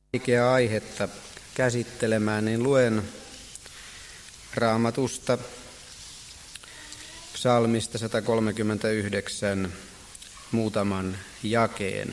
Vaikeaa aihetta käsittelemään, niin luen Raamatusta psalmista 139 muutaman jakeen.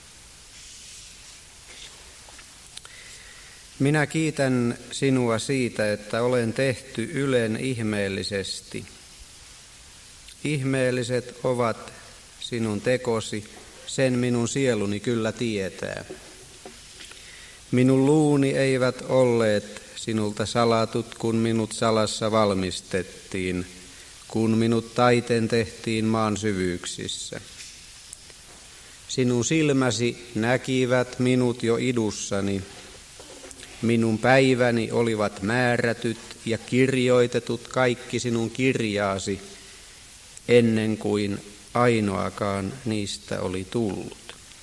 Minä kiitän sinua siitä, että olen tehty ylen ihmeellisesti. Ihmeelliset ovat sinun tekosi, sen minun sieluni kyllä tietää. Minun luuni eivät olleet sinulta salatut, kun minut salassa valmistettiin, kun minut taiteen tehtiin maan syvyyksissä. Sinun silmäsi näkivät minut jo idussani. Minun päiväni olivat määrätyt ja kirjoitetut kaikki sinun kirjaasi, ennen kuin ainoakaan niistä oli tullut.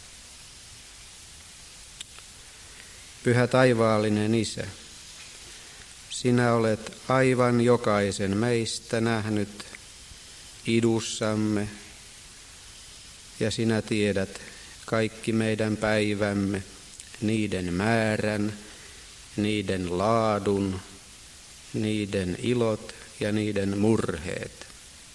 Pyhä taivaallinen Isä, sinä olet aivan jokaisen meistä nähnyt idussamme ja sinä tiedät kaikki meidän päivämme, niiden määrän, niiden laadun, niiden ilot ja niiden murheet.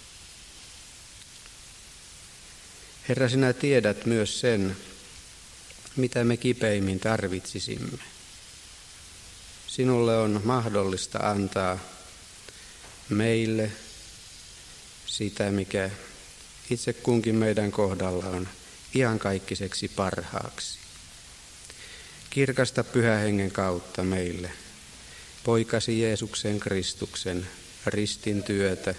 Herra, sinä tiedät myös sen, mitä me kipeimmin tarvitsisimme. Sinulle on mahdollista antaa meille sitä, mikä itse kunkin meidän kohdalla on iankaikkisesti parhaaksi. Kirkasta Pyhän Hengen kautta meille Poikasi Jeesuksen Kristuksen ristin työtä.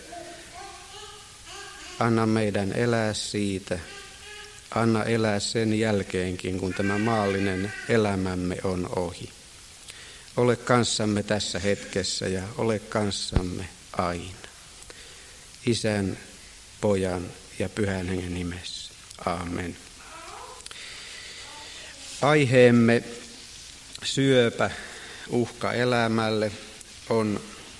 Anna meidän elää siitä. Anna elää sen jälkeenkin, kun tämä maallinen elämämme on ohi. Ole kanssamme tässä hetkessä ja ole kanssamme aina. Isän, Pojan ja Pyhän Hengen nimessä. Aamen. Aiheemme syöpä, uhka elämälle on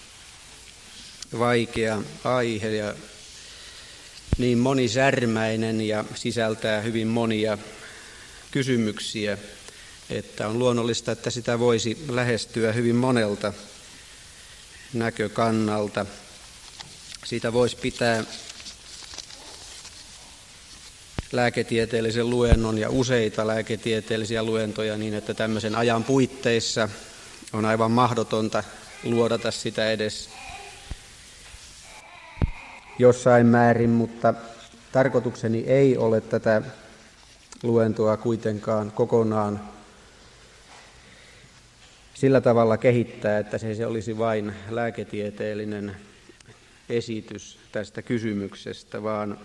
vaikea aihe ja niin monisärmäinen ja sisältää hyvin monia kysymyksiä, että on luonnollista, että sitä voisi lähestyä hyvin monelta näkökannalta. Siitä voisi pitää lääketieteellisen luennon ja useita lääketieteellisiä luentoja niin, että tämmöisen ajan puitteissa on aivan mahdotonta luodata sitä edes jossain määrin, mutta tarkoitukseni ei ole tätä luentoa kuitenkaan kokonaan sillä tavalla kehittää, että se olisi vain lääketieteellinen esitys tästä kysymyksestä, vaan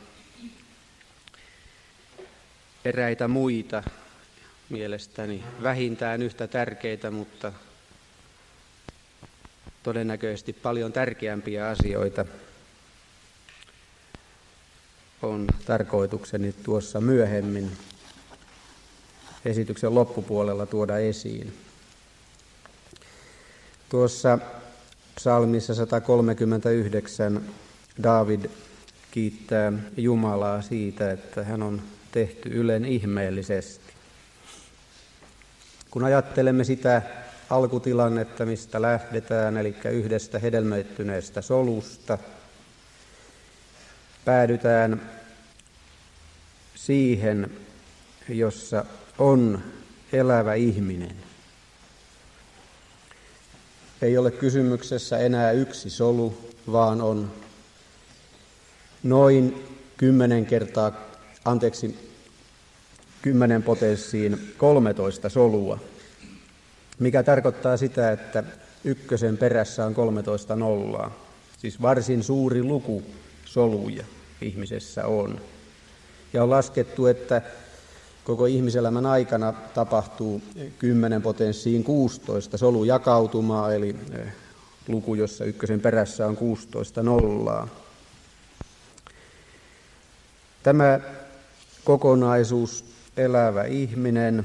eräitä muita mielestäni vähintään yhtä tärkeitä, mutta todennäköisesti paljon tärkeämpiä asioita on tarkoitukseni tuossa myöhemmin esityksen loppupuolella tuoda esiin. Tuossa psalmissa 139 Daavid kiittää Jumalaa siitä, että hän on tehty ylen ihmeellisesti. Kun ajattelemme sitä alkutilannetta, mistä lähdetään, eli yhdestä hedelmöittyneestä solusta, päädytään siihen, jossa on elävä ihminen. Ei ole kysymyksessä enää yksi solu, vaan on noin 10 potenssiin 13 solua, mikä tarkoittaa sitä, että ykkösen perässä on 13 nollaa. Siis varsin suuri luku soluja ihmisessä on. Ja on laskettu, että koko ihmiselämän aikana tapahtuu 10 potenssiin 16 solujakautumaa, eli luku, jossa ykkösen perässä on 16 nollaa. Tämä kokonaisuus, elävä ihminen,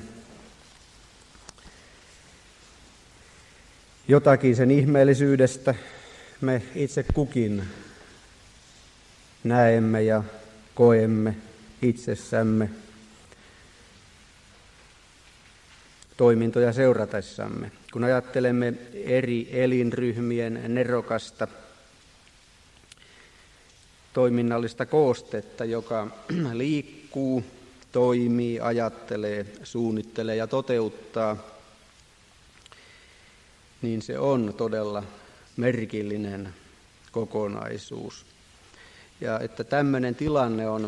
jotakin sen ihmeellisyydestä me itse kukin näemme ja koemme itsessämme. toimintoja seuratessamme. Kun ajattelemme eri elinryhmien nerokasta toiminnallista koostetta, joka liikkuu, toimii, ajattelee, suunnittelee ja toteuttaa, niin se on todella merkillinen kokonaisuus. Ja että tämmöinen tilanne on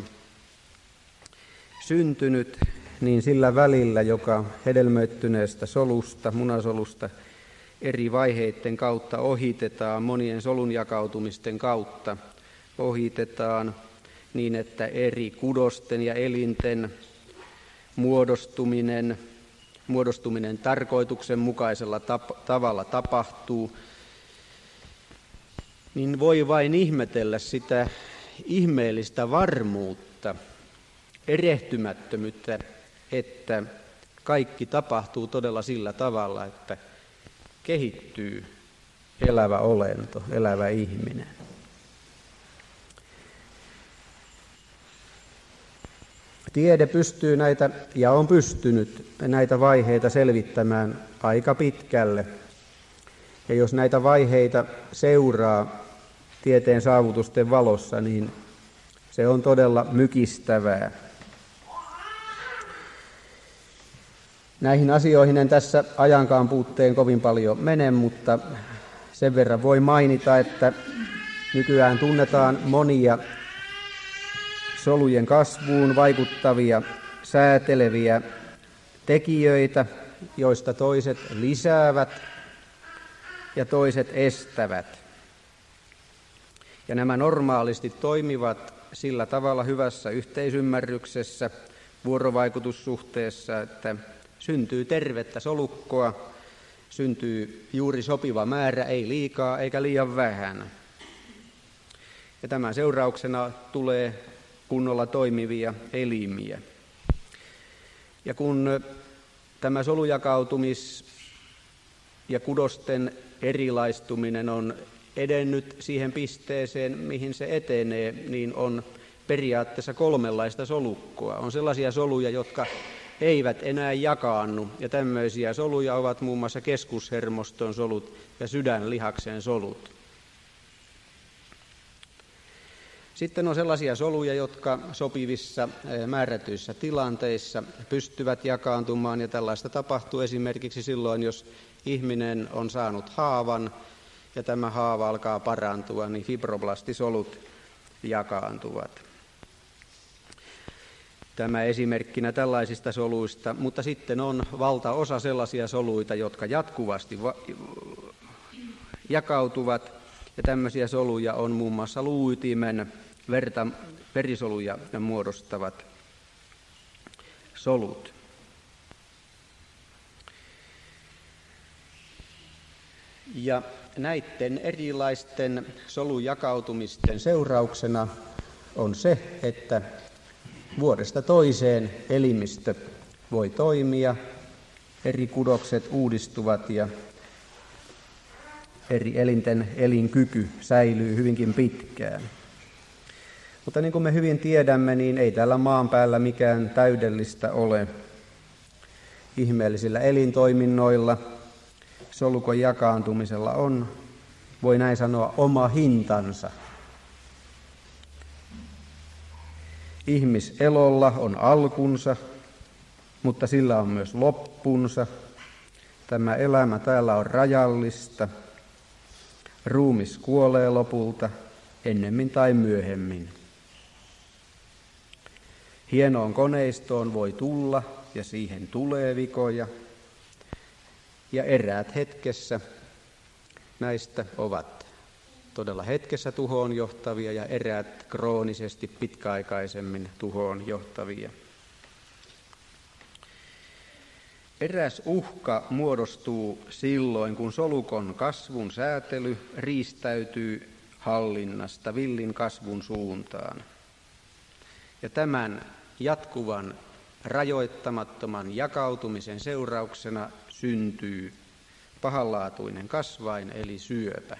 syntynyt, niin sillä välillä, joka hedelmöittyneestä solusta, munasolusta, eri vaiheiden kautta ohitetaan, monien solun jakautumisten kautta ohitetaan, niin että eri kudosten ja elinten muodostuminen tarkoituksenmukaisella tavalla tapahtuu, niin voi vain ihmetellä sitä ihmeellistä varmuutta, erehtymättömyyttä, että kaikki tapahtuu todella sillä tavalla, että kehittyy elävä olento, elävä ihminen. Tiede pystyy näitä ja on pystynyt näitä vaiheita selvittämään aika pitkälle. Ja jos näitä vaiheita seuraa tieteen saavutusten valossa, niin se on todella mykistävää. Näihin asioihin en tässä ajankaan puutteen kovin paljon mene, mutta sen verran voi mainita, että nykyään tunnetaan monia solujen kasvuun vaikuttavia, sääteleviä tekijöitä, joista toiset lisäävät ja toiset estävät. Ja nämä normaalisti toimivat sillä tavalla hyvässä yhteisymmärryksessä, vuorovaikutussuhteessa, että syntyy tervettä solukkoa, syntyy juuri sopiva määrä, ei liikaa eikä liian vähän. Ja tämän seurauksena tulee kunnolla toimivia elimiä. Ja kun tämä solujakautumis ja kudosten erilaistuminen on edennyt siihen pisteeseen, mihin se etenee, niin on periaatteessa kolmenlaista solukkoa. On sellaisia soluja, jotka eivät enää jakaannu, ja tämmöisiä soluja ovat muun muassa keskushermoston solut ja sydänlihaksen solut. Sitten on sellaisia soluja, jotka sopivissa määrätyissä tilanteissa pystyvät jakaantumaan, ja tällaista tapahtuu esimerkiksi silloin, jos ihminen on saanut haavan, ja tämä haava alkaa parantua, niin fibroblastisolut jakaantuvat. Tämä esimerkkinä tällaisista soluista, mutta sitten on valtaosa sellaisia soluita, jotka jatkuvasti jakautuvat, ja tämmöisiä soluja on muun muassa luuytimen verisoluja muodostavat solut. Ja näiden erilaisten solujakautumisten seurauksena on se, että vuodesta toiseen elimistö voi toimia, eri kudokset uudistuvat ja eri elinten elinkyky säilyy hyvinkin pitkään. Mutta niin kuin me hyvin tiedämme, niin ei täällä maan päällä mikään täydellistä ole. Ihmeellisillä elintoiminnoilla, solukon jakaantumisella on, voi näin sanoa, oma hintansa. Ihmiselolla on alkunsa, mutta sillä on myös loppunsa. Tämä elämä täällä on rajallista. Ruumis kuolee lopulta, ennemmin tai myöhemmin. Hienoon koneistoon voi tulla, ja siihen tulee vikoja. Ja eräät hetkessä näistä ovat todella hetkessä tuhoon johtavia, ja eräät kroonisesti pitkäaikaisemmin tuhoon johtavia. Eräs uhka muodostuu silloin, kun solukon kasvun säätely riistäytyy hallinnasta villin kasvun suuntaan. Ja tämän jatkuvan rajoittamattoman jakautumisen seurauksena syntyy pahanlaatuinen kasvain eli syöpä.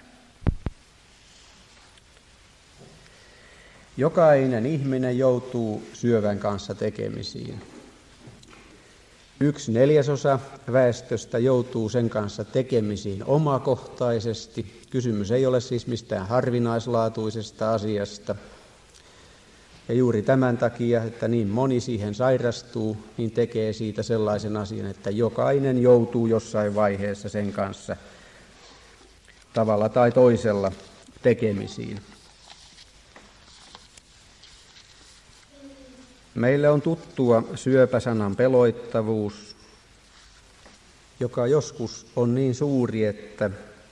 Jokainen ihminen joutuu syövän kanssa tekemisiin. 1/4 väestöstä joutuu sen kanssa tekemisiin omakohtaisesti. Kysymys ei ole siis mistään harvinaislaatuisesta asiasta. Ja juuri tämän takia, että niin moni siihen sairastuu, niin tekee siitä sellaisen asian, että jokainen joutuu jossain vaiheessa sen kanssa tavalla tai toisella tekemisiin. Meille on tuttua syöpäsanan peloittavuus, joka joskus on niin suuri, että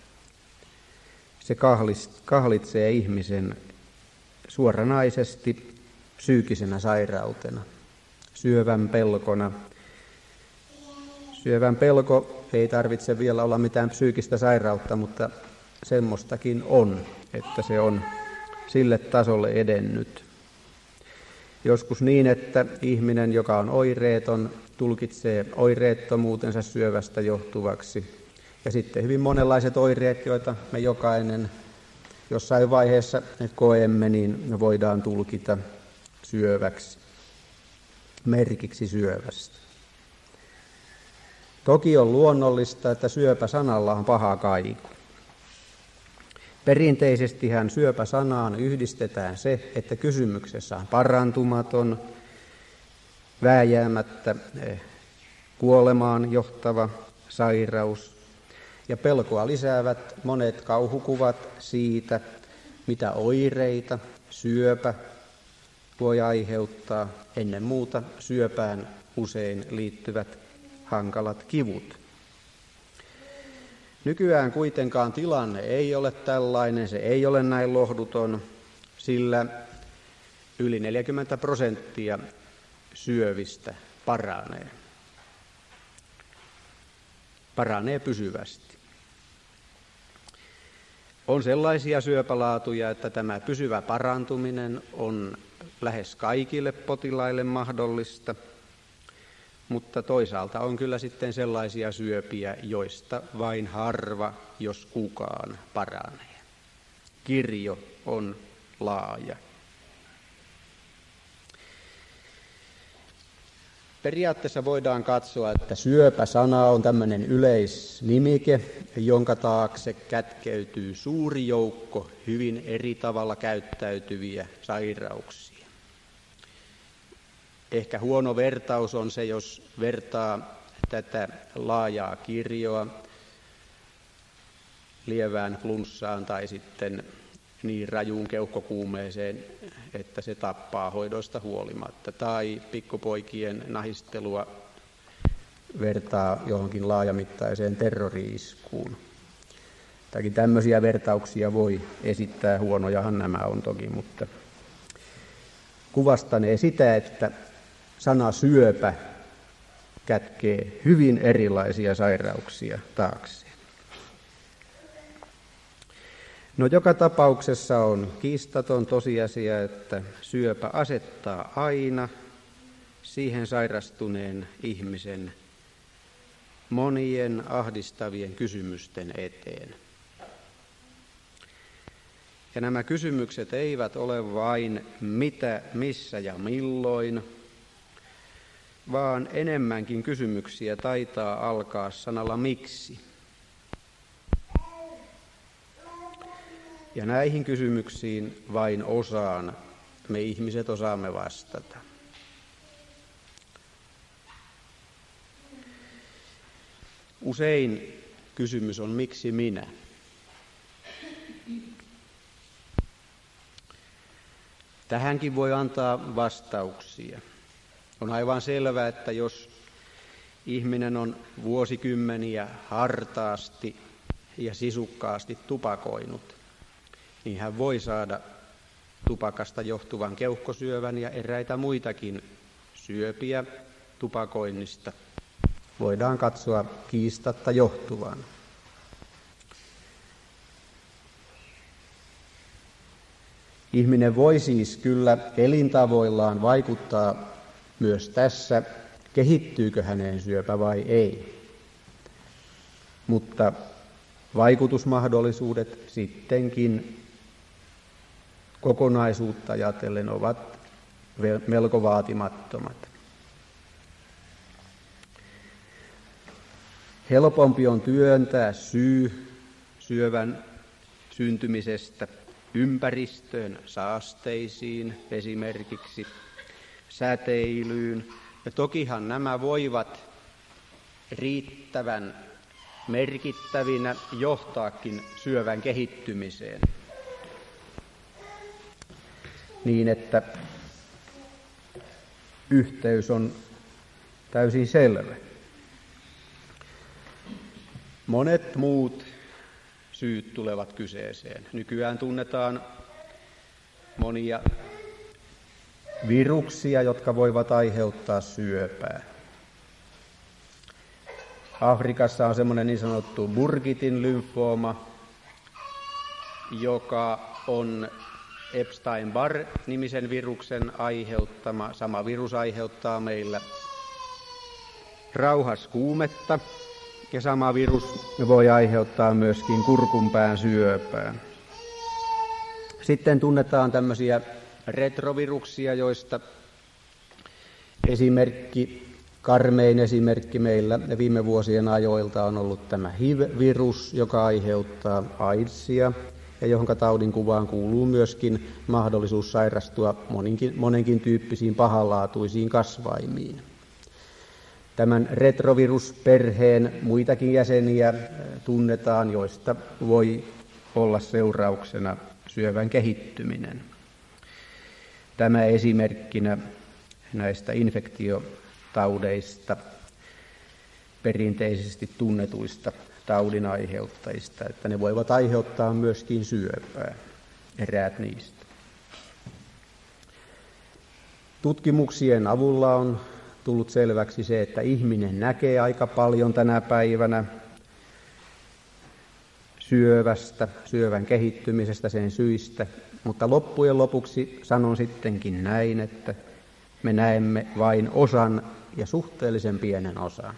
se kahlitsee ihmisen suoranaisesti psyykkisenä sairautena, syövän pelkona. Syövän pelko ei tarvitse vielä olla mitään psyykkistä sairautta, mutta semmoistakin on, että se on sille tasolle edennyt. Joskus niin, että ihminen, joka on oireeton, tulkitsee oireettomuutensa syövästä johtuvaksi. Ja sitten hyvin monenlaiset oireet, joita me jokainen jossain vaiheessa koemme, niin me voidaan tulkita syöväksi, merkiksi syövästä. Toki on luonnollista, että syöpäsanalla on paha kaiku. Perinteisestihän syöpäsanaan yhdistetään se, että kysymyksessä on parantumaton, vääjäämättä kuolemaan johtava sairaus. Ja pelkoa lisäävät monet kauhukuvat siitä, mitä oireita syöpä voi aiheuttaa, ennen muuta syöpään usein liittyvät hankalat kivut. Nykyään kuitenkaan tilanne ei ole tällainen, se ei ole näin lohduton, sillä yli 40% syövistä paranee pysyvästi. On sellaisia syöpälaatuja, että tämä pysyvä parantuminen on lähes kaikille potilaille mahdollista, mutta toisaalta on kyllä sitten sellaisia syöpiä, joista vain harva, jos kukaan, paranee. Kirjo on laaja. Periaatteessa voidaan katsoa, että syöpäsana on tämmöinen yleisnimike, jonka taakse kätkeytyy suuri joukko hyvin eri tavalla käyttäytyviä sairauksia. Ehkä huono vertaus on se, jos vertaa tätä laajaa kirjoa lievään flunssaan tai sitten niin rajuun keuhkokuumeeseen, että se tappaa hoidoista huolimatta. Tai pikkupoikien nahistelua vertaa johonkin laajamittaiseen terrori-iskuun. Tämäkin tämmöisiä vertauksia voi esittää, huonojahan nämä on toki, mutta kuvastanee sitä, että sana syöpä kätkee hyvin erilaisia sairauksia taakseen. No joka tapauksessa on kiistaton tosiasia, että syöpä asettaa aina siihen sairastuneen ihmisen monien ahdistavien kysymysten eteen. Ja nämä kysymykset eivät ole vain mitä, missä ja milloin, vaan enemmänkin kysymyksiä taitaa alkaa sanalla miksi. Ja näihin kysymyksiin vain osaan me ihmiset osaamme vastata. Usein kysymys on miksi minä? Tähänkin voi antaa vastauksia. On aivan selvää, että jos ihminen on vuosikymmeniä hartaasti ja sisukkaasti tupakoinut, niin hän voi saada tupakasta johtuvan keuhkosyövän ja eräitä muitakin syöpiä tupakoinnista. Voidaan katsoa kiistatta johtuvan. Ihminen voi siis kyllä elintavoillaan vaikuttaa myös tässä, kehittyykö häneen syöpä vai ei. Mutta vaikutusmahdollisuudet sittenkin kokonaisuutta ajatellen ovat melko vaatimattomat. Helpompi on työntää syy syövän syntymisestä ympäristöön, saasteisiin esimerkiksi, säteilyyn. Ja tokihan nämä voivat riittävän merkittävinä johtaakin syövän kehittymiseen. Niin, että yhteys on täysin selvä. Monet muut syyt tulevat kyseeseen. Nykyään tunnetaan monia viruksia, jotka voivat aiheuttaa syöpää. Afrikassa on semmoinen niin sanottu Burkitin lymfooma, joka on Epstein-Barr-nimisen viruksen aiheuttama. Sama virus aiheuttaa meillä rauhaskuumetta ja sama virus voi aiheuttaa myöskin kurkunpään syöpää. Sitten tunnetaan tämmöisiä retroviruksia, joista karmein esimerkki meillä viime vuosien ajoilta on ollut tämä HIV-virus, joka aiheuttaa AIDSia ja johon taudin kuvaan kuuluu myöskin mahdollisuus sairastua monenkin tyyppisiin pahanlaatuisiin kasvaimiin. Tämän retrovirusperheen muitakin jäseniä tunnetaan, joista voi olla seurauksena syövän kehittyminen. Tämä esimerkkinä näistä infektiotaudeista, perinteisesti tunnetuista taudinaiheuttajista, että ne voivat aiheuttaa myöskin syöpää, eräät niistä. Tutkimuksien avulla on tullut selväksi se, että ihminen näkee aika paljon tänä päivänä syövän kehittymisestä, sen syistä, mutta loppujen lopuksi sanon sittenkin näin, että me näemme vain osan ja suhteellisen pienen osan.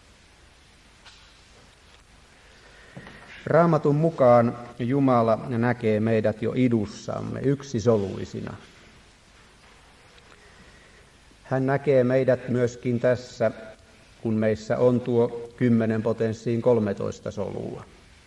Raamatun mukaan Jumala näkee meidät jo idussamme yksisoluisina. Hän näkee meidät myöskin tässä, kun meissä on tuo 10 potenssiin 13 solua.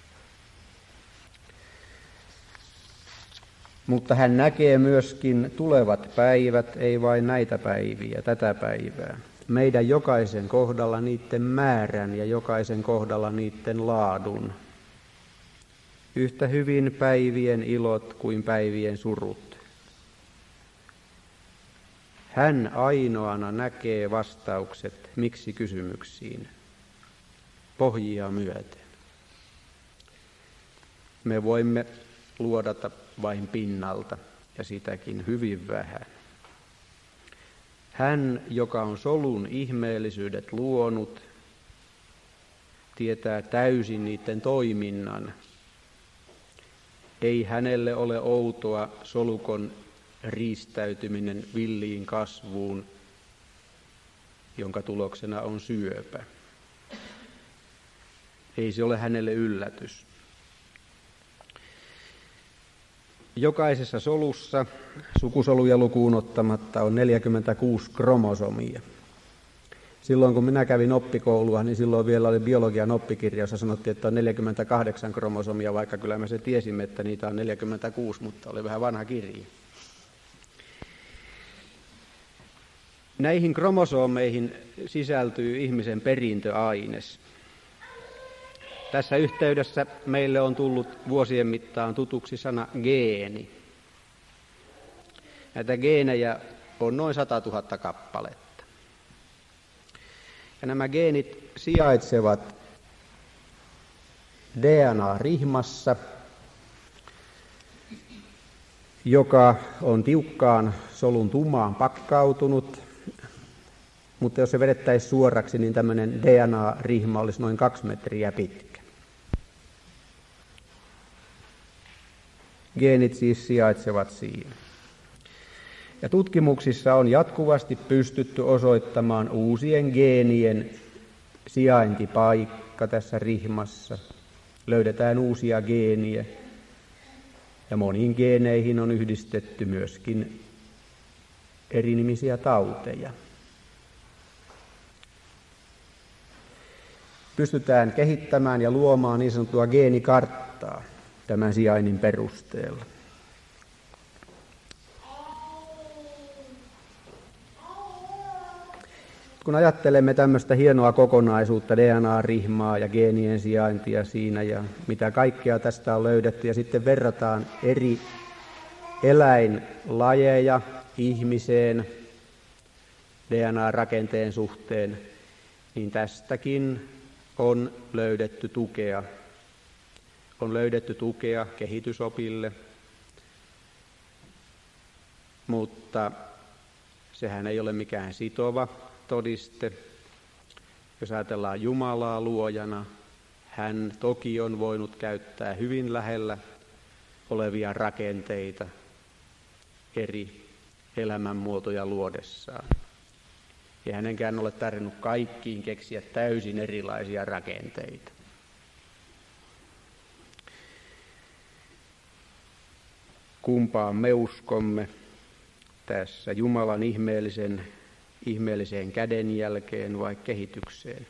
Mutta hän näkee myöskin tulevat päivät, ei vain näitä päiviä, tätä päivää. Meidän jokaisen kohdalla niiden määrän ja jokaisen kohdalla niiden laadun. Yhtä hyvin päivien ilot kuin päivien surut. Hän ainoana näkee vastaukset miksi kysymyksiin, pohjia myöten. Me voimme luodata vain pinnalta ja sitäkin hyvin vähän. Hän, joka on solun ihmeellisyydet luonut, tietää täysin niiden toiminnan. Ei hänelle ole outoa solukon riistäytyminen villiin kasvuun, jonka tuloksena on syöpä. Ei se ole hänelle yllätys. Jokaisessa solussa, sukusoluja lukuun ottamatta, on 46 kromosomia. Silloin kun minä kävin oppikoulua, niin silloin vielä oli biologian oppikirja, jossa sanottiin, että on 48 kromosomia, vaikka kyllä me se tiesimme, että niitä on 46, mutta oli vähän vanha kirja. Näihin kromosomeihin sisältyy ihmisen perintöaines. Tässä yhteydessä meille on tullut vuosien mittaan tutuksi sana geeni. Näitä geenejä on noin 100 000 kappaletta. Ja nämä geenit sijaitsevat DNA-rihmassa, joka on tiukkaan solun tumaan pakkautunut, mutta jos se vedettäisiin suoraksi, niin tämmöinen DNA-rihma olisi noin 2 metriä pitkä. Geenit siis sijaitsevat siinä. Ja tutkimuksissa on jatkuvasti pystytty osoittamaan uusien geenien sijaintipaikka tässä rihmassa. Löydetään uusia geeniä ja moniin geeneihin on yhdistetty myöskin erinimisiä tauteja. pystytään kehittämään ja luomaan niin sanottua geenikarttaa tämän sijainnin perusteella. Kun ajattelemme tämmöistä hienoa kokonaisuutta, DNA-rihmaa ja geenien sijaintia siinä ja mitä kaikkea tästä on löydetty ja sitten verrataan eri eläinlajeja ihmiseen DNA-rakenteen suhteen, niin tästäkin on löydetty tukea. On löydetty tukea kehitysopille, mutta sehän ei ole mikään sitova todiste. Jos ajatellaan Jumalaa luojana, hän toki on voinut käyttää hyvin lähellä olevia rakenteita eri elämänmuotoja luodessaan. Ei hänenkään ole tarvinnut kaikkiin keksiä täysin erilaisia rakenteita. Kumpaan me uskomme tässä, Jumalan ihmeelliseen kädenjälkeen vai kehitykseen?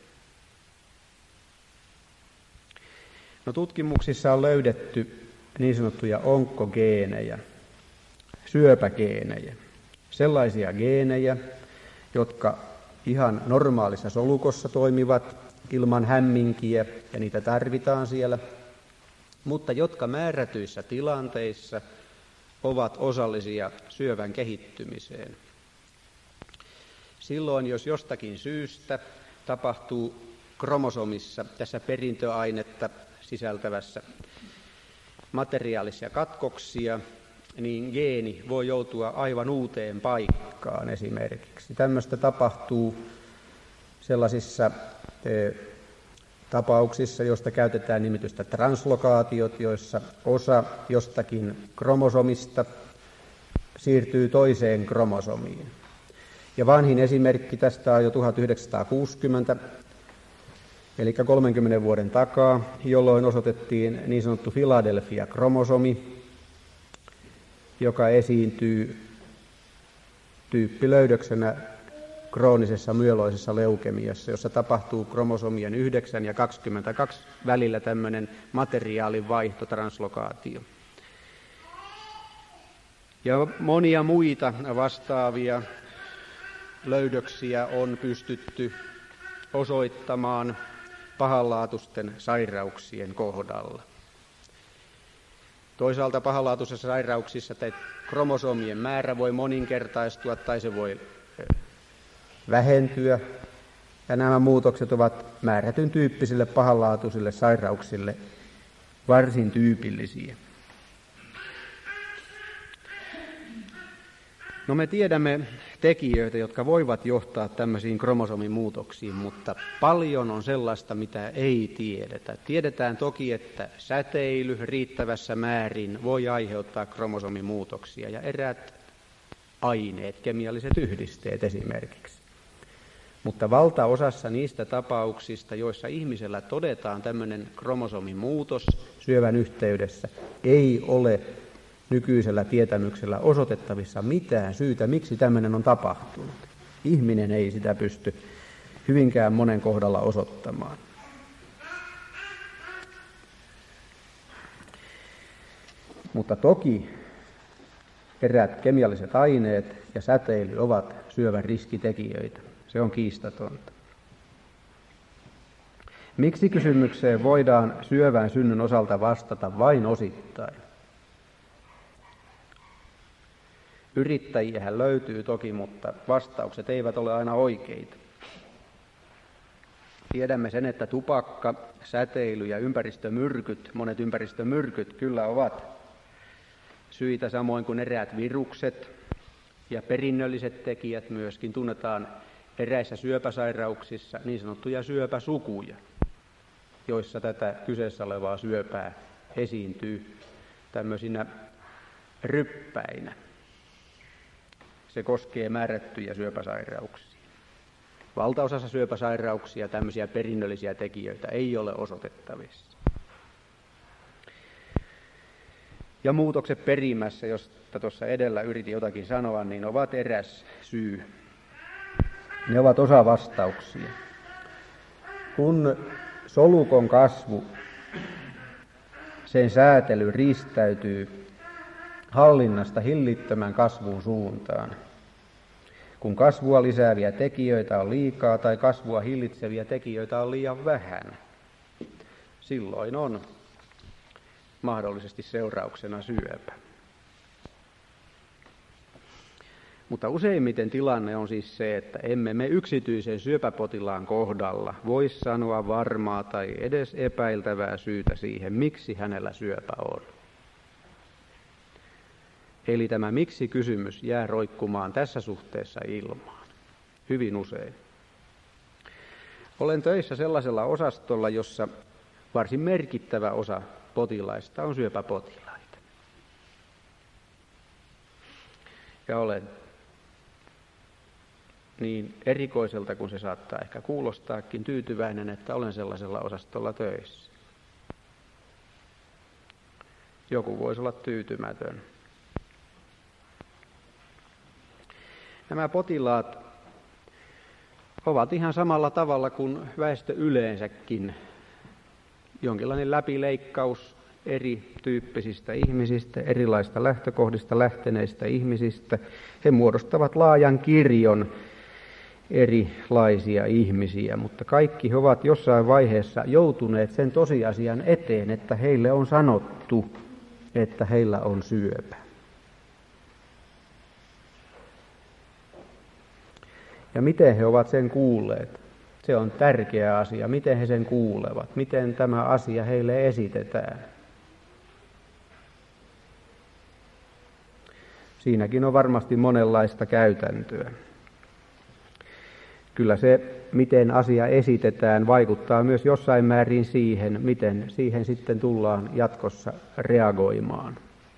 No, tutkimuksissa on löydetty niin sanottuja onkkogeenejä, syöpägeenejä, sellaisia geenejä, jotka ihan normaalissa solukossa toimivat ilman hämminkiä ja niitä tarvitaan siellä, mutta jotka määrätyissä tilanteissa ovat osallisia syövän kehittymiseen. Silloin, jos jostakin syystä tapahtuu kromosomissa, tässä perintöainetta sisältävässä materiaalisia katkoksia, niin geeni voi joutua aivan uuteen paikkaan esimerkiksi. Tämmöistä tapahtuu sellaisissa tapauksissa, joista käytetään nimitystä translokaatiot, joissa osa jostakin kromosomista siirtyy toiseen kromosomiin. Ja vanhin esimerkki tästä on jo 1960, eli 30 vuoden takaa, jolloin osoitettiin niin sanottu Philadelphia-kromosomi, joka esiintyy tyyppilöydöksenä kroonisessa myeloisessa leukemiassa, jossa tapahtuu kromosomien 9 ja 22 välillä tämmöinen materiaalin vaihto, translokaatio. Ja monia muita vastaavia löydöksiä on pystytty osoittamaan pahanlaatuisten sairauksien kohdalla. Toisaalta pahanlaatuisissa sairauksissa kromosomien määrä voi moninkertaistua tai se voi vähentyä, ja nämä muutokset ovat määrätyn tyyppisille pahanlaatuisille sairauksille varsin tyypillisiä. No, me tiedämme tekijöitä, jotka voivat johtaa tämmöisiin kromosomimuutoksiin, mutta paljon on sellaista, mitä ei tiedetä. Tiedetään toki, että säteily riittävässä määrin voi aiheuttaa kromosomimuutoksia ja eräät aineet, kemialliset yhdisteet esimerkiksi. Mutta valtaosassa niistä tapauksista, joissa ihmisellä todetaan tämmöinen kromosomimuutos syövän yhteydessä, ei ole nykyisellä tietämyksellä osoitettavissa mitään syytä, miksi tämmöinen on tapahtunut. Ihminen ei sitä pysty hyvinkään monen kohdalla osoittamaan. Mutta toki eräät kemialliset aineet ja säteily ovat syövän riskitekijöitä. Se on kiistatonta. Miksi kysymykseen voidaan syövän synnyn osalta vastata vain osittain? Yrittäjiähän löytyy toki, mutta vastaukset eivät ole aina oikeita. Tiedämme sen, että tupakka, säteily ja ympäristömyrkyt, monet ympäristömyrkyt kyllä ovat syitä, samoin kuin eräät virukset ja perinnölliset tekijät myöskin. Tunnetaan eräissä syöpäsairauksissa niin sanottuja syöpäsukuja, joissa tätä kyseessä olevaa syöpää esiintyy tämmöisinä ryppäinä. Se koskee määrättyjä syöpäsairauksia. Valtaosassa syöpäsairauksia tämmöisiä perinnöllisiä tekijöitä ei ole osoitettavissa. Ja muutokset perimässä, josta tuossa edellä yritin jotakin sanoa, niin ovat eräs syy. Ne ovat osa vastauksia. Kun solukon kasvu, sen säätely riistäytyy hallinnasta hillittömän kasvun suuntaan. Kun kasvua lisääviä tekijöitä on liikaa tai kasvua hillitseviä tekijöitä on liian vähän, silloin on mahdollisesti seurauksena syöpä. Mutta useimmiten tilanne on siis se, että emme me yksityisen syöpäpotilaan kohdalla voi sanoa varmaa tai edes epäiltävää syytä siihen, miksi hänellä syöpä on. Eli tämä miksi-kysymys jää roikkumaan tässä suhteessa ilmaan, hyvin usein. Olen töissä sellaisella osastolla, jossa varsin merkittävä osa potilaista on syöpäpotilaita. Ja olen niin erikoiselta kuin se saattaa ehkä kuulostaakin, tyytyväinen, että olen sellaisella osastolla töissä. Joku voisi olla tyytymätön. Nämä potilaat ovat ihan samalla tavalla kuin väestö yleensäkin. Jonkinlainen läpileikkaus erityyppisistä ihmisistä, erilaisista lähtökohdista lähteneistä ihmisistä. He muodostavat laajan kirjon erilaisia ihmisiä, mutta kaikki he ovat jossain vaiheessa joutuneet sen tosiasian eteen, että heille on sanottu, että heillä on syöpä. Ja miten he ovat sen kuulleet? Se on tärkeä asia. Miten he sen kuulevat? Miten tämä asia heille esitetään? Siinäkin on varmasti monenlaista käytäntöä. Kyllä se, miten asia esitetään, vaikuttaa myös jossain määrin siihen, miten siihen sitten tullaan jatkossa reagoimaan.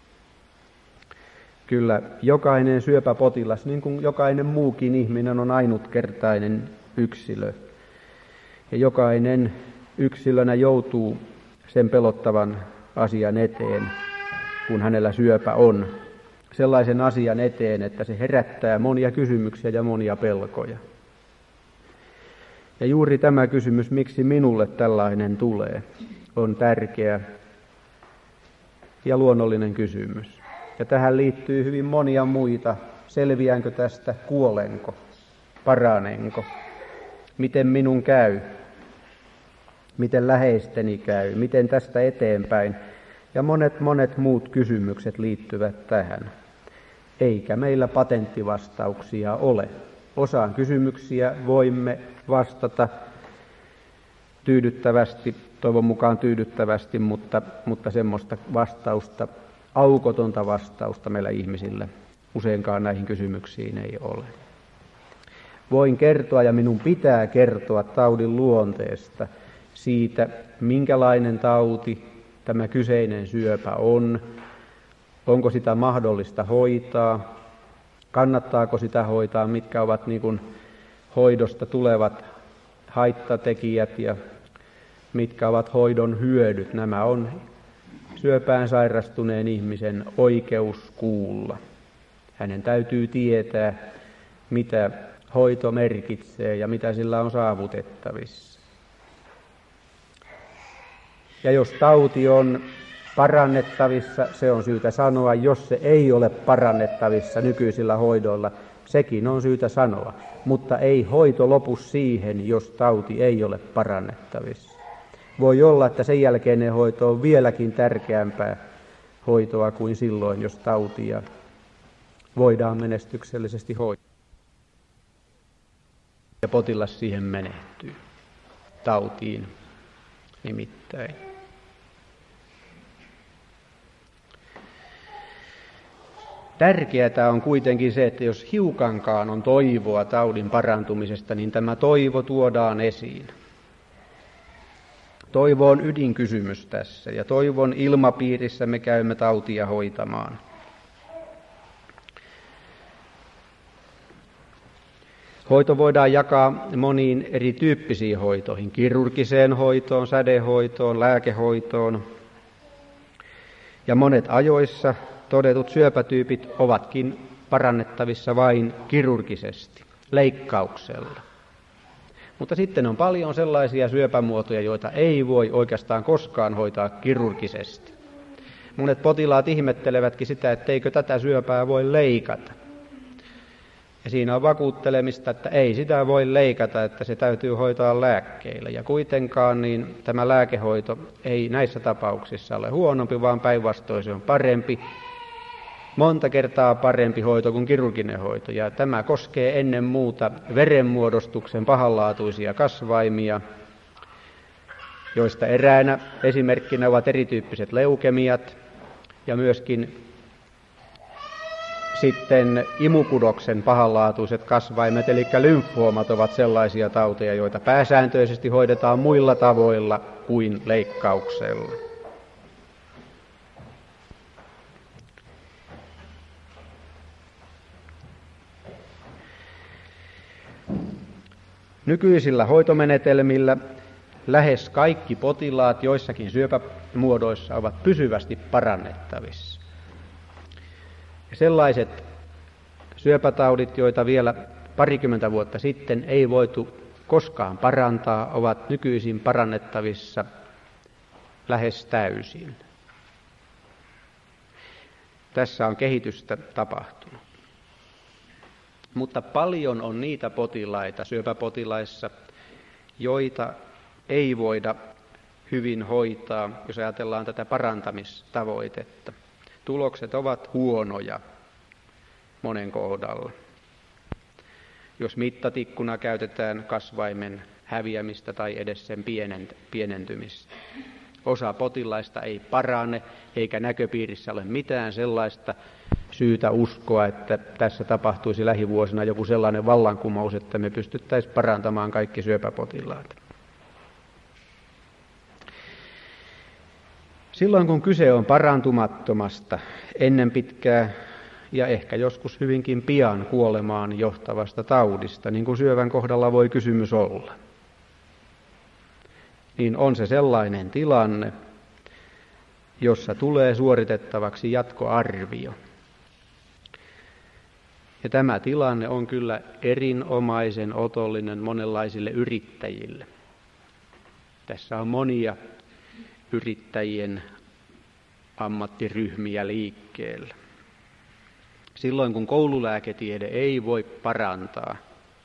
Kyllä jokainen syöpäpotilas, niin kuin jokainen muukin ihminen, on ainutkertainen yksilö. Ja jokainen yksilönä joutuu sen pelottavan asian eteen, kun hänellä syöpä on. Sellaisen asian eteen, että se herättää monia kysymyksiä ja monia pelkoja. Ja juuri tämä kysymys, miksi minulle tällainen tulee, on tärkeä ja luonnollinen kysymys. Ja tähän liittyy hyvin monia muita. Selviäänkö tästä, kuolenko, paranenko, miten minun käy, miten läheisteni käy, miten tästä eteenpäin. Ja monet muut kysymykset liittyvät tähän. Eikä meillä patenttivastauksia ole. Osaan kysymyksiä voimme vastata tyydyttävästi, toivon mukaan tyydyttävästi, mutta semmoista vastausta, aukotonta vastausta meillä ihmisillä useinkaan näihin kysymyksiin ei ole. Voin kertoa ja minun pitää kertoa taudin luonteesta, siitä minkälainen tauti tämä kyseinen syöpä on, onko sitä mahdollista hoitaa, kannattaako sitä hoitaa, mitkä ovat niin kuin hoidosta tulevat haittatekijät ja mitkä ovat hoidon hyödyt. Nämä on syöpään sairastuneen ihmisen oikeus kuulla. Hänen täytyy tietää, mitä hoito merkitsee ja mitä sillä on saavutettavissa. Ja jos tauti on parannettavissa, se on syytä sanoa. Jos se ei ole parannettavissa nykyisillä hoidoilla, sekin on syytä sanoa. Mutta ei hoito lopu siihen, jos tauti ei ole parannettavissa. Voi olla, että sen jälkeinen hoito on vieläkin tärkeämpää hoitoa kuin silloin, jos tautia voidaan menestyksellisesti hoitaa. Ja potilas siihen menehtyy, tautiin nimittäin. Tärkeää on kuitenkin se, että jos hiukankaan on toivoa taudin parantumisesta, niin tämä toivo tuodaan esiin. Toivo on ydinkysymys tässä, ja toivon ilmapiirissä me käymme tautia hoitamaan. Hoito voidaan jakaa moniin erityyppisiin hoitoihin, kirurgiseen hoitoon, sädehoitoon, lääkehoitoon. Ja monet ajoissa todetut syöpätyypit ovatkin parannettavissa vain kirurgisesti, leikkauksella. Mutta sitten on paljon sellaisia syöpämuotoja, joita ei voi oikeastaan koskaan hoitaa kirurgisesti. Monet potilaat ihmettelevätkin sitä, etteikö tätä syöpää voi leikata. Ja siinä on vakuuttelemista, että ei sitä voi leikata, että se täytyy hoitaa lääkkeillä. Ja kuitenkaan niin tämä lääkehoito ei näissä tapauksissa ole huonompi, vaan päinvastoin se on parempi. Monta kertaa parempi hoito kuin kirurginen hoito. Ja tämä koskee ennen muuta verenmuodostuksen pahanlaatuisia kasvaimia, joista eräänä esimerkkinä ovat erityyppiset leukemiat ja myöskin sitten imukudoksen pahanlaatuiset kasvaimet, eli lymfoomat ovat sellaisia tauteja, joita pääsääntöisesti hoidetaan muilla tavoilla kuin leikkauksella. Nykyisillä hoitomenetelmillä lähes kaikki potilaat joissakin syöpämuodoissa ovat pysyvästi parannettavissa. Sellaiset syöpätaudit, joita vielä parikymmentä vuotta sitten ei voitu koskaan parantaa, ovat nykyisin parannettavissa lähes täysin. Tässä on kehitystä tapahtunut. Mutta paljon on niitä potilaita syöpäpotilaissa, joita ei voida hyvin hoitaa, jos ajatellaan tätä parantamistavoitetta. Tulokset ovat huonoja monen kohdalla. Jos mittatikkuna käytetään kasvaimen häviämistä tai edes sen pienentymistä. Osa potilaista ei parane, eikä näköpiirissä ole mitään sellaista syytä uskoa, että tässä tapahtuisi lähivuosina joku sellainen vallankumous, että me pystyttäisiin parantamaan kaikki syöpäpotilaat. Silloin kun kyse on parantumattomasta, ennen pitkää ja ehkä joskus hyvinkin pian kuolemaan johtavasta taudista, niin kuin syövän kohdalla voi kysymys olla, niin on se sellainen tilanne, jossa tulee suoritettavaksi jatkoarvio. Ja tämä tilanne on kyllä erinomaisen otollinen monenlaisille yrittäjille. Tässä on monia yrittäjien ammattiryhmiä liikkeellä. Silloin kun koululääketiede ei voi parantaa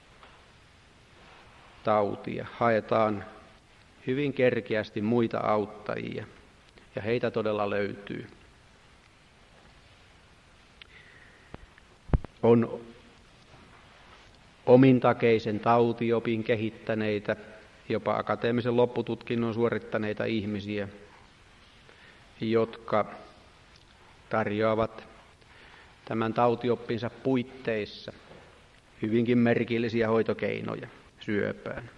tautia, haetaan hyvin kerkeästi muita auttajia, ja heitä todella löytyy. On omintakeisen tautiopin kehittäneitä, jopa akateemisen loppututkinnon suorittaneita ihmisiä, jotka tarjoavat tämän tautioppinsa puitteissa hyvinkin merkillisiä hoitokeinoja syöpään.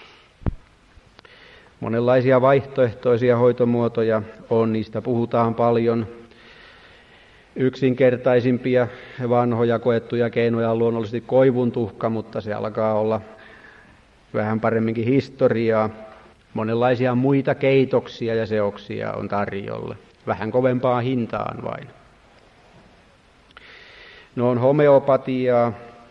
Monenlaisia vaihtoehtoisia hoitomuotoja on, niistä puhutaan paljon. Yksinkertaisimpia vanhoja koettuja keinoja on luonnollisesti koivuntuhka, mutta se alkaa olla vähän paremminkin historiaa. Monenlaisia muita keitoksia ja seoksia on tarjolla, vähän kovempaa hintaan vain. No on homeopatiaa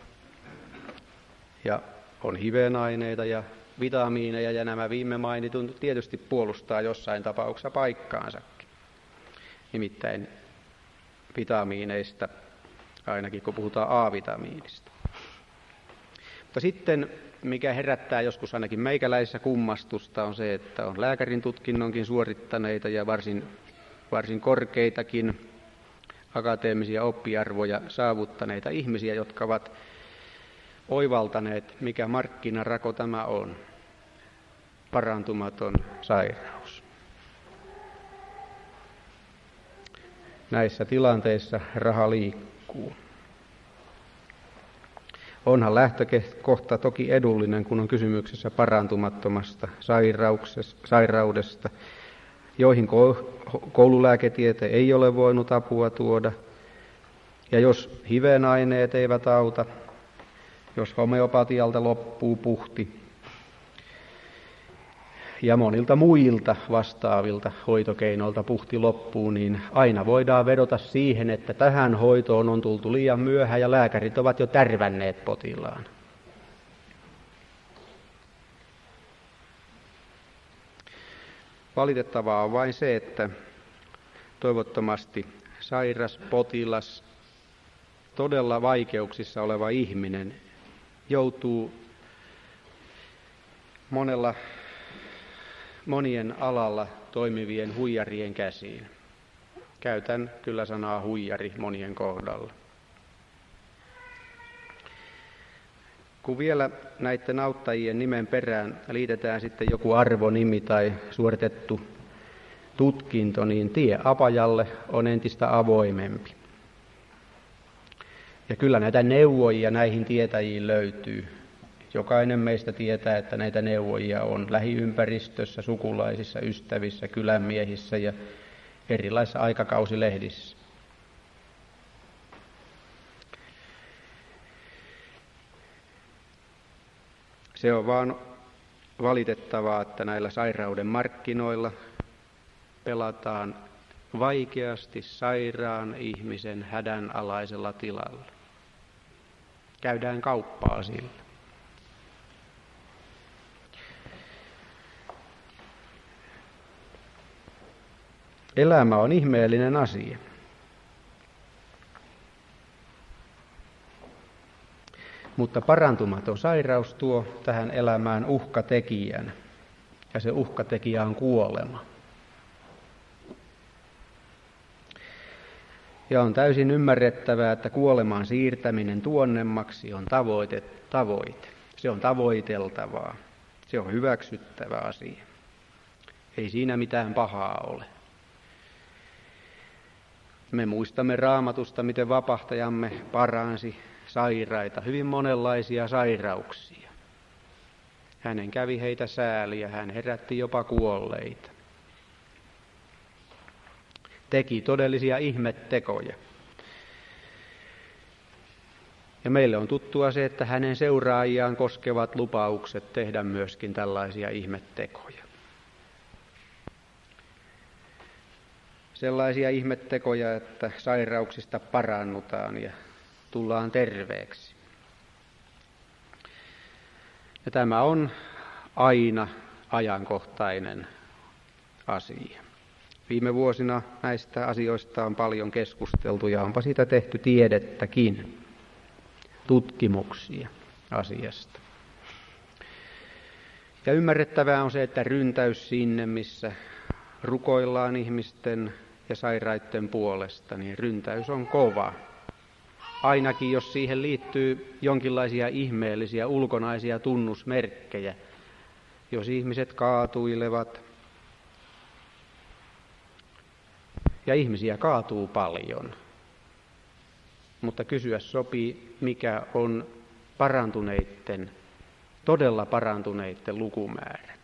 ja on hivenaineita ja vitamiineja, ja nämä viime mainitun tietysti puolustaa jossain tapauksessa paikkaansakin. Nimittäin vitamiineista, ainakin kun puhutaan A-vitamiinista. Mutta sitten, mikä herättää joskus ainakin meikäläisissä kummastusta, on se, että on lääkärin tutkinnonkin suorittaneita ja varsin korkeitakin akateemisia oppiarvoja saavuttaneita ihmisiä, jotka ovat oivaltaneet, mikä markkinarako tämä on. Parantumaton sairaus. Näissä tilanteissa raha liikkuu. Onhan lähtökohta toki edullinen, kun on kysymyksessä parantumattomasta sairaudesta, joihin koululääketiete ei ole voinut apua tuoda. Ja jos hivenaineet eivät auta, jos homeopatialta loppuu puhti ja monilta muilta vastaavilta hoitokeinoilta puhti loppuu, niin aina voidaan vedota siihen, että tähän hoitoon on tultu liian myöhään ja lääkärit ovat jo tärvänneet potilaan. Valitettavaa on vain se, että toivottomasti sairas, potilas, todella vaikeuksissa oleva ihminen joutuu monien alalla toimivien huijarien käsiin. Käytän kyllä sanaa huijari monien kohdalla. Kun vielä näiden auttajien nimen perään liitetään sitten joku arvonimi tai suoritettu tutkinto, niin tie apajalle on entistä avoimempi. Ja kyllä näitä neuvojia näihin tietäjiin löytyy. Jokainen meistä tietää, että näitä neuvojia on lähiympäristössä, sukulaisissa, ystävissä, kylänmiehissä ja erilaisissa aikakausilehdissä. Se on vaan valitettavaa, että näillä sairauden markkinoilla pelataan vaikeasti sairaan ihmisen hädänalaisella tilalla. Käydään kauppaa sillä. Elämä on ihmeellinen asia. Mutta parantumaton sairaus tuo tähän elämään uhkatekijän, ja se uhkatekijä on kuolema. Ja on täysin ymmärrettävää, että kuoleman siirtäminen tuonnemmaksi on tavoite. Se on tavoiteltavaa. Se on hyväksyttävä asia. Ei siinä mitään pahaa ole. Me muistamme Raamatusta, miten vapahtajamme paransi sairaita, hyvin monenlaisia sairauksia. Hänen kävi heitä sääli ja hän herätti jopa kuolleita. Teki todellisia ihmettekoja. Ja meille on tuttua se, että hänen seuraajiaan koskevat lupaukset tehdä myöskin tällaisia ihmettekoja. Sellaisia ihmettekoja, että sairauksista parannutaan ja tullaan terveeksi. Ja tämä on aina ajankohtainen asia. Viime vuosina näistä asioista on paljon keskusteltu ja onpa siitä tehty tiedettäkin, tutkimuksia asiasta. Ja ymmärrettävää on se, että ryntäys sinne, missä rukoillaan ihmisten ja sairaiden puolesta, niin ryntäys on kova. Ainakin jos siihen liittyy jonkinlaisia ihmeellisiä ulkonaisia tunnusmerkkejä, jos ihmiset kaatuilevat, ja ihmisiä kaatuu paljon. Mutta kysyä sopii, mikä on parantuneiden, todella parantuneiden lukumäärä.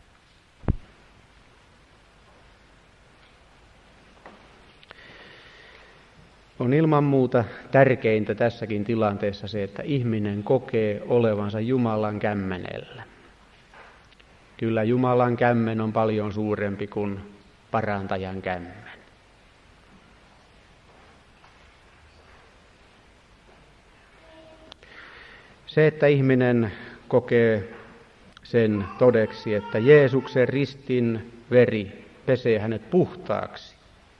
On ilman muuta tärkeintä tässäkin tilanteessa se, että ihminen kokee olevansa Jumalan kämmenellä. Kyllä Jumalan kämmen on paljon suurempi kuin parantajan kämmen. Se, että ihminen kokee sen todeksi, että Jeesuksen ristin veri pesee hänet puhtaaksi,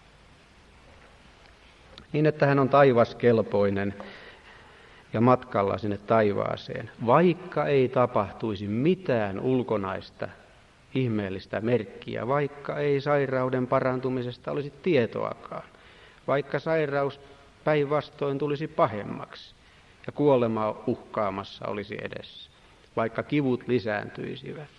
niin että hän on taivaskelpoinen ja matkalla sinne taivaaseen, vaikka ei tapahtuisi mitään ulkonaista ihmeellistä merkkiä, vaikka ei sairauden parantumisesta olisi tietoakaan, vaikka sairaus päinvastoin tulisi pahemmaksi ja kuolema uhkaamassa olisi edessä, vaikka kivut lisääntyisivät,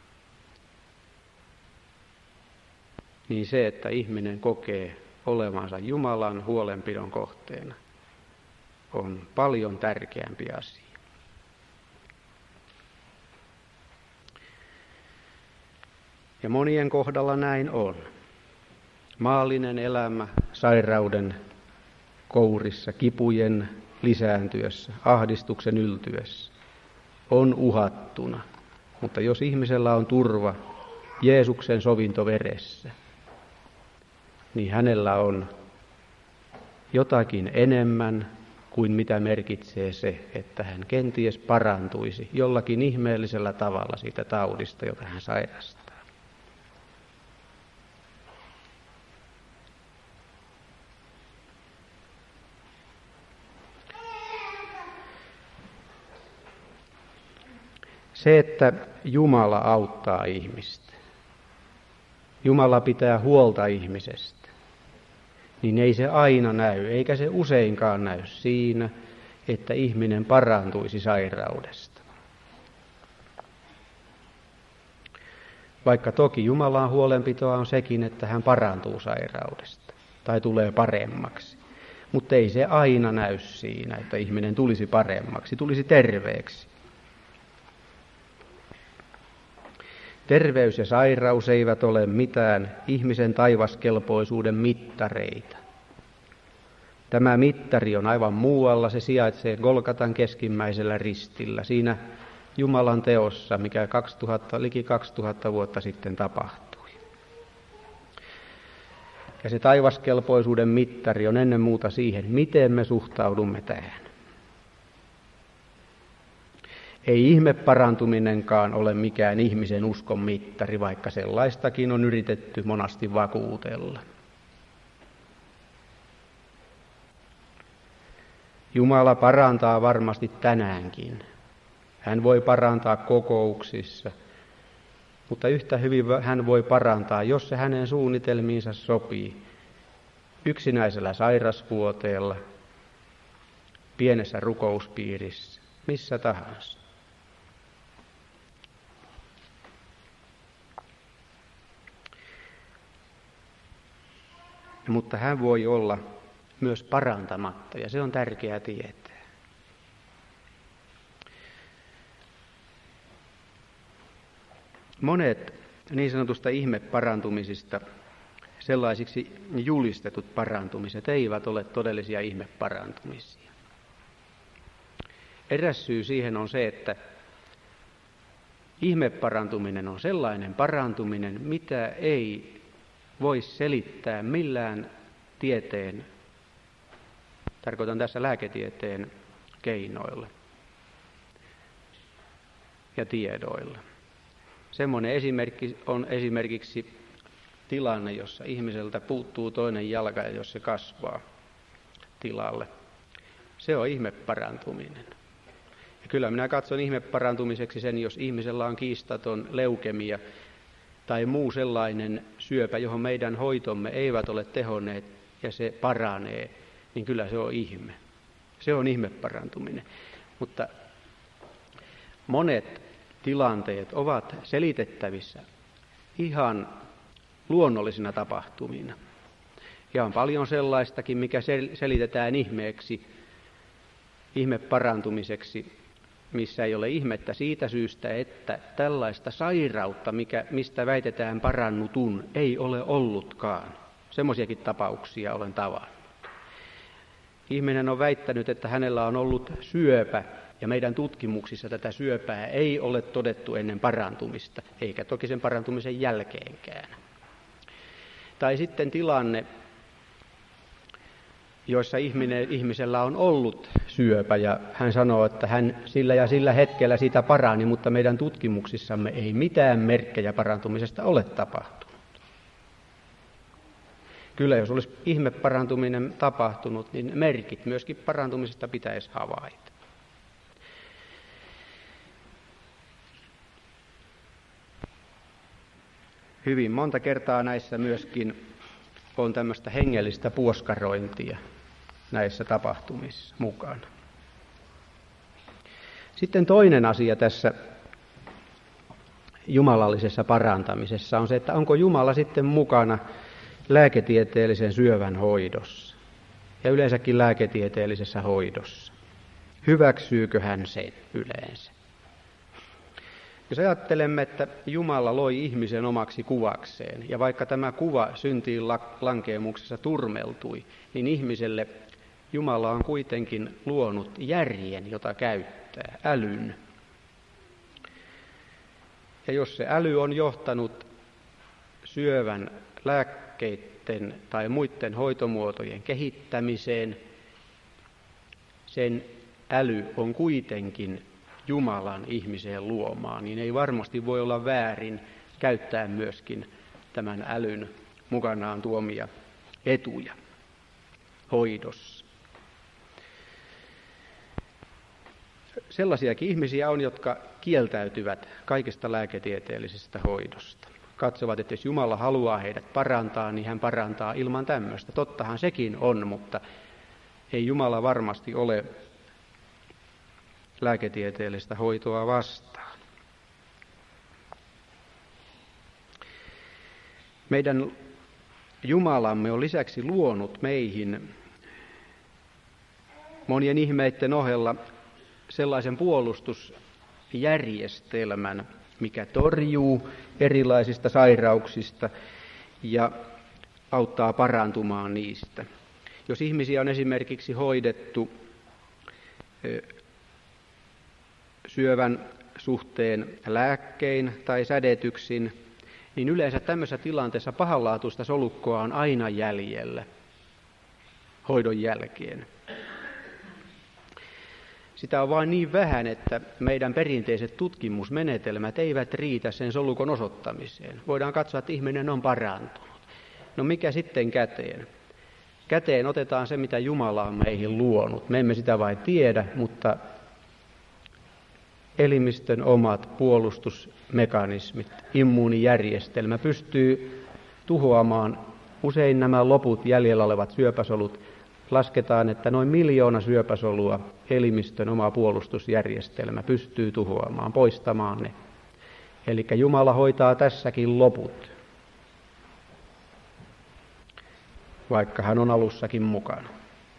niin se, että ihminen kokee olevansa Jumalan huolenpidon kohteena, on paljon tärkeämpi asia. Ja monien kohdalla näin on. Maallinen elämä sairauden kourissa, kipujen lisääntyessä, ahdistuksen yltyessä on uhattuna. Mutta jos ihmisellä on turva Jeesuksen sovintoveressä, niin hänellä on jotakin enemmän kuin mitä merkitsee se, että hän kenties parantuisi jollakin ihmeellisellä tavalla siitä taudista, jota hän sairastaa. Se, että Jumala auttaa ihmistä, Jumala pitää huolta ihmisestä, niin ei se aina näy, eikä se useinkaan näy siinä, että ihminen parantuisi sairaudesta. Vaikka toki Jumalan huolenpitoa on sekin, että hän parantuu sairaudesta tai tulee paremmaksi. Mutta ei se aina näy siinä, että ihminen tulisi paremmaksi, tulisi terveeksi. Terveys ja sairaus eivät ole mitään ihmisen taivaskelpoisuuden mittareita. Tämä mittari on aivan muualla, se sijaitsee Golgatan keskimmäisellä ristillä, siinä Jumalan teossa, mikä liki 2000 vuotta sitten tapahtui. Ja se taivaskelpoisuuden mittari on ennen muuta siihen, miten me suhtaudumme tähän. Ei ihme parantuminenkaan ole mikään ihmisen uskon mittari, vaikka sellaistakin on yritetty monasti vakuutella. Jumala parantaa varmasti tänäänkin. Hän voi parantaa kokouksissa, mutta yhtä hyvin hän voi parantaa, jos se hänen suunnitelmiinsa sopii, yksinäisellä sairasvuoteella, pienessä rukouspiirissä, missä tahansa. Mutta hän voi olla myös parantamatta, ja se on tärkeää tietää. Monet niin sanotusta ihmeparantumisista, sellaisiksi julistetut parantumiset, eivät ole todellisia ihmeparantumisia. Eräs syy siihen on se, että ihmeparantuminen on sellainen parantuminen, mitä ei voi selittää millään tieteen, tarkoitan tässä lääketieteen keinoilla ja tiedoilla. Semmoinen esimerkki on esimerkiksi tilanne, jossa ihmiseltä puuttuu toinen jalka ja jos se kasvaa tilalle. Se on ihmeparantuminen. Ja kyllä minä katson ihmeparantumiseksi sen, jos ihmisellä on kiistaton leukemia tai muu sellainen syöpä, johon meidän hoitomme eivät ole tehonneet ja se paranee, niin kyllä se on ihme. Se on ihmeparantuminen. Mutta monet tilanteet ovat selitettävissä ihan luonnollisina tapahtumina. Ja on paljon sellaistakin, mikä selitetään ihmeeksi, ihmeparantumiseksi, missä ei ole ihmettä siitä syystä, että tällaista sairautta, mistä väitetään parannutun, ei ole ollutkaan. Semmoisiakin tapauksia olen tavannut. Ihminen on väittänyt, että hänellä on ollut syöpä, ja meidän tutkimuksissa tätä syöpää ei ole todettu ennen parantumista, eikä toki sen parantumisen jälkeenkään. Tai sitten tilanne, joissa ihmisellä on ollut syöpä ja hän sanoo, että hän sillä ja sillä hetkellä siitä parani, mutta meidän tutkimuksissamme ei mitään merkkejä parantumisesta ole tapahtunut. Kyllä jos olisi ihmeparantuminen tapahtunut, niin merkit myöskin parantumisesta pitäisi havaita. Hyvin monta kertaa näissä myöskin on tämmöistä hengellistä puoskarointia näissä tapahtumissa mukana. Sitten toinen asia tässä jumalallisessa parantamisessa on se, että onko Jumala sitten mukana lääketieteellisen syövän hoidossa ja yleensäkin lääketieteellisessä hoidossa. Hyväksyykö hän sen yleensä? Jos ajattelemme, että Jumala loi ihmisen omaksi kuvakseen, ja vaikka tämä kuva syntiin lankeemuksessa turmeltui, niin ihmiselle Jumala on kuitenkin luonut järjen, jota käyttää, älyn. Ja jos se äly on johtanut syövän lääkkeiden tai muiden hoitomuotojen kehittämiseen, sen äly on kuitenkin Jumalan ihmiseen luomaan, niin ei varmasti voi olla väärin käyttää myöskin tämän älyn mukanaan tuomia etuja hoidossa. sellaisiakin ihmisiä on, jotka kieltäytyvät kaikesta lääketieteellisestä hoidosta. Katsovat, että jos Jumala haluaa heidät parantaa, niin hän parantaa ilman tämmöistä. Tottahan sekin on, mutta ei Jumala varmasti ole lääketieteellistä hoitoa vastaan. Meidän Jumalamme on lisäksi luonut meihin monien ihmeiden ohella sellaisen puolustusjärjestelmän, mikä torjuu erilaisista sairauksista ja auttaa parantumaan niistä. Jos ihmisiä on esimerkiksi hoidettu syövän suhteen lääkkein tai sädetyksin, niin yleensä tämmöisessä tilanteessa pahanlaatuista solukkoa on aina jäljellä hoidon jälkeen. Sitä on vain niin vähän, että meidän perinteiset tutkimusmenetelmät eivät riitä sen solukon osoittamiseen. Voidaan katsoa, että ihminen on parantunut. No mikä sitten käteen? Käteen otetaan se, mitä Jumala on meihin luonut. Me emme sitä vain tiedä, mutta elimistön omat puolustusmekanismit, immuunijärjestelmä pystyy tuhoamaan usein nämä loput jäljellä olevat syöpäsolut. Lasketaan, että noin 1 miljoona syöpäsolua elimistön oma puolustusjärjestelmä pystyy tuhoamaan, poistamaan ne. Eli Jumala hoitaa tässäkin loput, vaikka hän on alussakin mukana.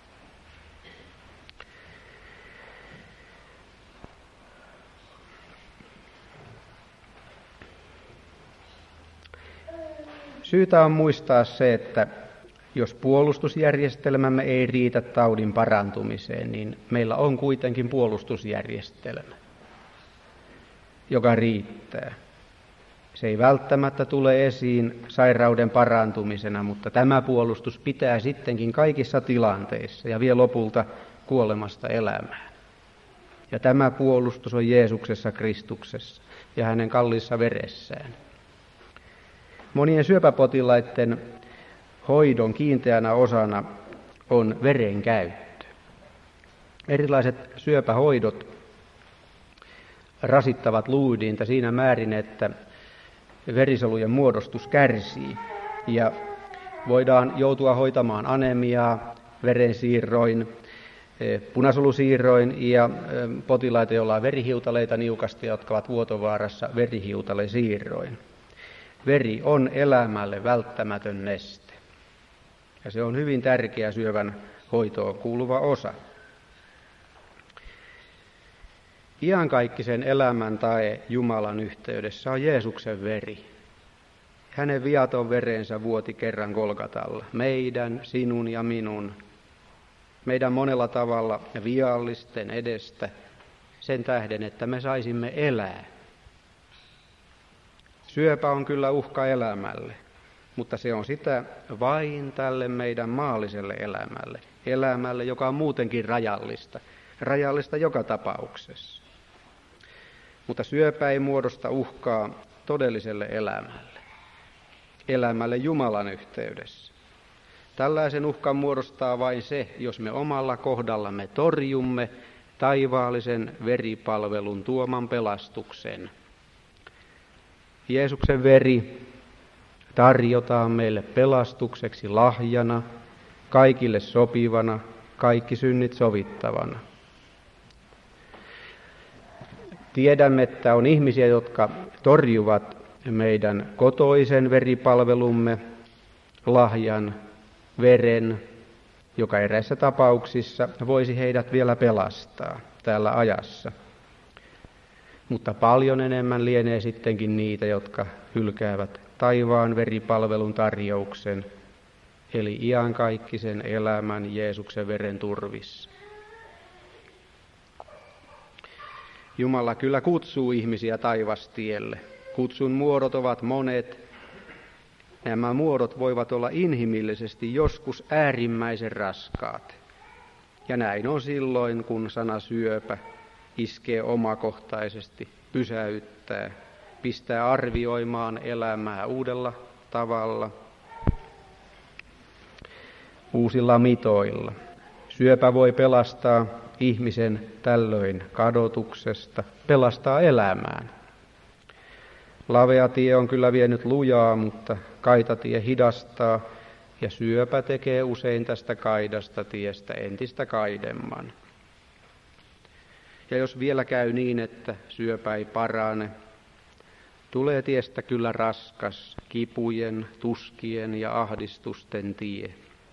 Syytä on muistaa se, että jos puolustusjärjestelmämme ei riitä taudin parantumiseen, niin meillä on kuitenkin puolustusjärjestelmä, joka riittää. Se ei välttämättä tule esiin sairauden parantumisena, mutta tämä puolustus pitää sittenkin kaikissa tilanteissa ja vie lopulta kuolemasta elämään. Ja tämä puolustus on Jeesuksessa Kristuksessa ja hänen kalliissa veressään. Monien syöpäpotilaiden hoidon kiinteänä osana on verenkäyttö. Erilaiset syöpähoidot rasittavat luuydinta siinä määrin, että verisolujen muodostus kärsii ja voidaan joutua hoitamaan anemiaa verensiirroin, punasolusiirroin ja potilaita, joilla on verihiutaleita niukasti, jotka ovat vuotovaarassa verihiutalesiirroin. Veri on elämälle välttämätön neste ja se on hyvin tärkeä syövän hoitoon kuuluva osa. Iankaikkisen elämän tae Jumalan yhteydessä on Jeesuksen veri. Hänen viaton verensä vuoti kerran Golgatalla, meidän, sinun ja minun, meidän monella tavalla viallisten edestä, sen tähden, että me saisimme elää. Syöpä on kyllä uhka elämälle, mutta se on sitä vain tälle meidän maalliselle elämälle, joka on muutenkin rajallista joka tapauksessa. Mutta syöpä ei muodosta uhkaa todelliselle elämälle Jumalan yhteydessä. Tällaisen uhkan muodostaa vain se, jos me omalla kohdallamme torjumme taivaallisen veripalvelun tuoman pelastuksen. Jeesuksen veri tarjotaan meille pelastukseksi lahjana, kaikille sopivana, kaikki synnit sovittavana. Tiedämme, että on ihmisiä, jotka torjuvat meidän kotoisen veripalvelumme, lahjan, veren, joka eräissä tapauksissa voisi heidät vielä pelastaa täällä ajassa. Mutta paljon enemmän lienee sittenkin niitä, jotka hylkäävät taivaan veripalvelun tarjouksen, eli iankaikkisen elämän Jeesuksen veren turvissa. Jumala kyllä kutsuu ihmisiä taivastielle. Kutsun muodot ovat monet. Nämä muodot voivat olla inhimillisesti joskus äärimmäisen raskaat. Ja näin on silloin, kun sana syöpä iskee omakohtaisesti, pysäyttää, pistää arvioimaan elämää uudella tavalla, uusilla mitoilla. Syöpä voi pelastaa ihmisen tällöin kadotuksesta, pelastaa elämään. Lavea tie on kyllä vienyt lujaa, mutta kaitatie hidastaa, ja syöpä tekee usein tästä kaidasta tiestä entistä kaidemman. Ja jos vielä käy niin, että syöpä ei parane, tulee tiestä kyllä raskas, kipujen, tuskien ja ahdistusten tie.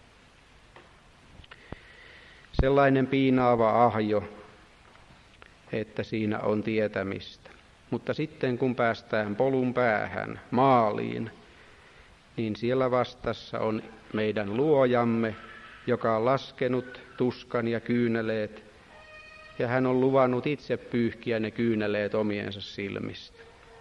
Sellainen piinaava ahjo, että siinä on tietämistä. Mutta sitten kun päästään polun päähän, maaliin, niin siellä vastassa on meidän luojamme, joka on laskenut tuskan ja kyyneleet, ja hän on luvannut itse pyyhkiä ne kyyneleet omiensa silmistä.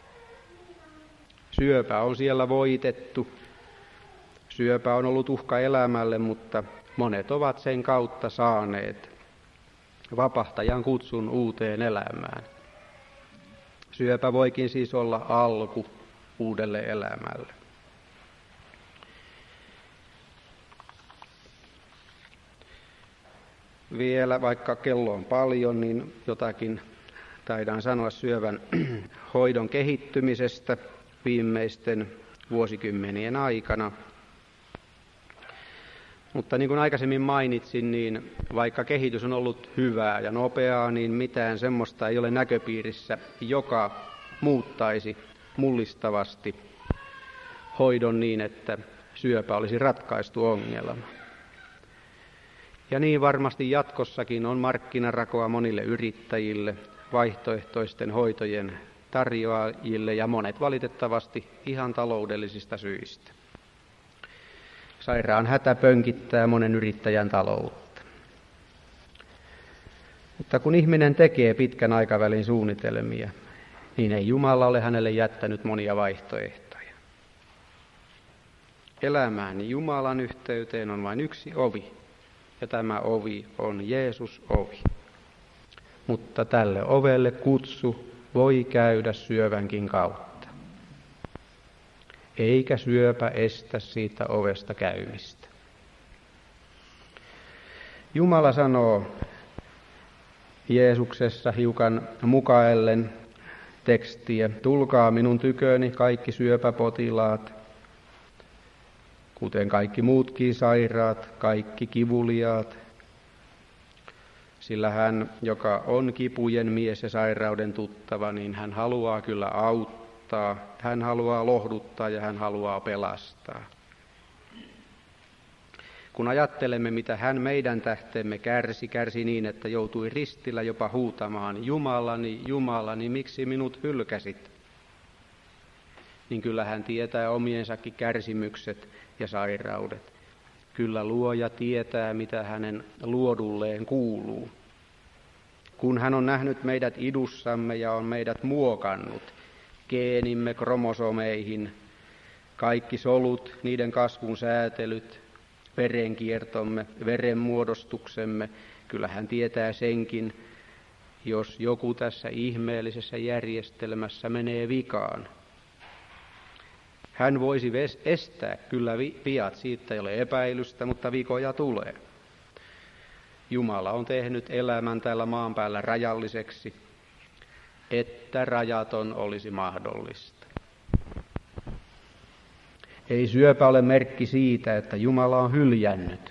Syöpä on siellä voitettu. Syöpä on ollut uhka elämälle, mutta monet ovat sen kautta saaneet vapahtajan kutsun uuteen elämään. Syöpä voikin siis olla alku uudelle elämälle. Vielä, vaikka kello on paljon, niin jotakin taidaan sanoa syövän hoidon kehittymisestä viimeisten vuosikymmenien aikana. Mutta niin kuin aikaisemmin mainitsin, niin vaikka kehitys on ollut hyvää ja nopeaa, niin mitään semmoista ei ole näköpiirissä, joka muuttaisi mullistavasti hoidon niin, että syöpä olisi ratkaistu ongelma. Ja niin varmasti jatkossakin on markkinarakoa monille yrittäjille, vaihtoehtoisten hoitojen tarjoajille ja monet valitettavasti ihan taloudellisista syistä. Sairaan hätä pönkittää monen yrittäjän taloutta. Mutta kun ihminen tekee pitkän aikavälin suunnitelmia, niin ei Jumala ole hänelle jättänyt monia vaihtoehtoja. Elämään Jumalan yhteyteen on vain yksi ovi, ja tämä ovi on Jeesus-ovi. Mutta tälle ovelle kutsu voi käydä syövänkin kautta. Eikä syöpä estä siitä ovesta käymistä. Jumala sanoo Jeesuksessa hiukan mukaellen tekstiä: tulkaa minun tyköni kaikki syöpäpotilaat, kuten kaikki muutkin sairaat, kaikki kivuliaat, sillä hän, joka on kipujen mies ja sairauden tuttava, niin hän haluaa kyllä auttaa, hän haluaa lohduttaa ja hän haluaa pelastaa. Kun ajattelemme, mitä hän meidän tähteemme kärsi niin, että joutui ristillä jopa huutamaan: Jumalani, Jumalani, miksi minut hylkäsit? Niin kyllä hän tietää omiensakin kärsimykset ja sairaudet. Kyllä luoja tietää, mitä hänen luodulleen kuuluu. Kun hän on nähnyt meidät idussamme ja on meidät muokannut geenimme, kromosomeihin, kaikki solut, niiden kasvun säätelyt, verenkiertomme, verenmuodostuksemme, kyllä hän tietää senkin, jos joku tässä ihmeellisessä järjestelmässä menee vikaan. Hän voisi estää kyllä viat, siitä ei ole epäilystä, mutta vikoja tulee. Jumala on tehnyt elämän täällä maan päällä rajalliseksi, että rajaton olisi mahdollista. Ei syöpä ole merkki siitä, että Jumala on hyljännyt,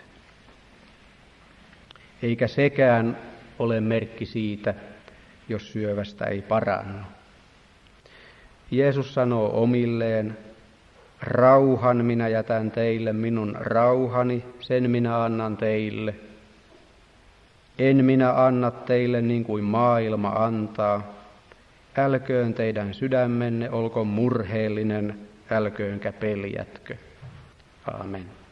eikä sekään ole merkki siitä, jos syövästä ei parannu. Jeesus sanoo omilleen: rauhan minä jätän teille, minun rauhani, sen minä annan teille. En minä anna teille niin kuin maailma antaa. Älköön teidän sydämenne olko murheellinen, älköönkä peljätkö. Aamen.